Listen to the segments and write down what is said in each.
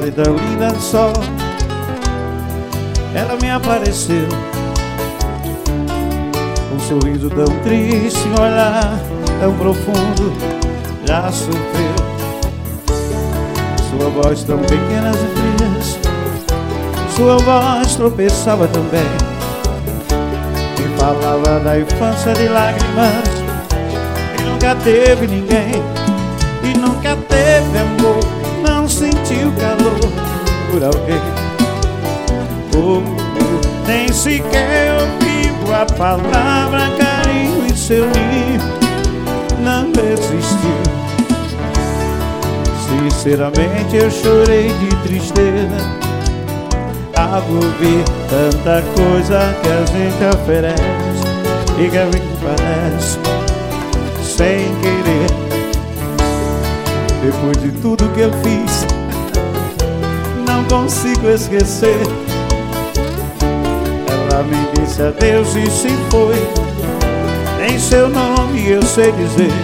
tarde tão linda de sol, ela me apareceu, um sorriso tão triste, um olhar tão profundo, já sofreu. Sua voz tão pequena e fria, sua voz tropeçava também, e falava da infância de lágrimas, e nunca teve ninguém, e nunca teve amor, não sentiu calor por alguém. Oh, nem sequer ouviu a palavra carinho e seu ninho não existiu. Sinceramente eu chorei de tristeza ao ouvir tanta coisa que a gente oferece e que a gente parece sem querer. Depois de tudo que eu fiz, não consigo esquecer. Ela me disse adeus e se foi, em seu nome eu sei dizer.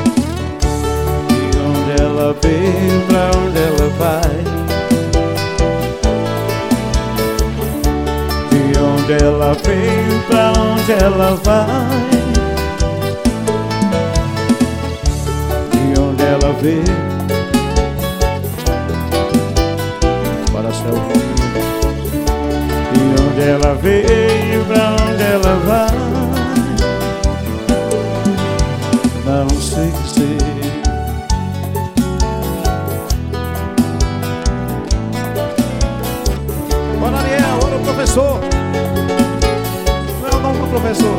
De onde ela veio, pra onde ela vai, de onde ela veio, pra onde ela vai, de onde ela veio. Para ser ouvido. De onde ela veio, pra onde ela vai, não sei dizer. Bora, Ariel, olha o professor. Não é o nome do professor.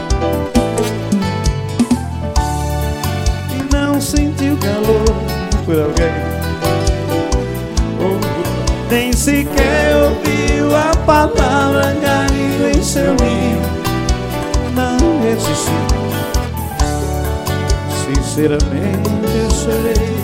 E não sentiu calor por alguém, nem sequer ouviu a palavra carinho em seu ninho, não existiu. Sinceramente eu chorei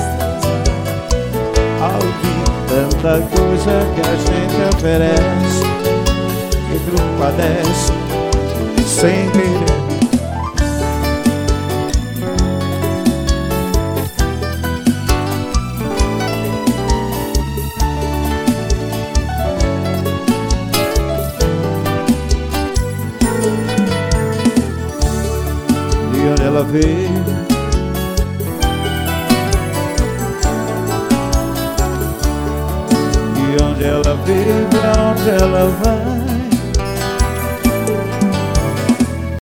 ao ouvir tanta coisa que a gente oferece e tudo padece sem querer. Ela veio, de onde ela veio, pra onde ela vai,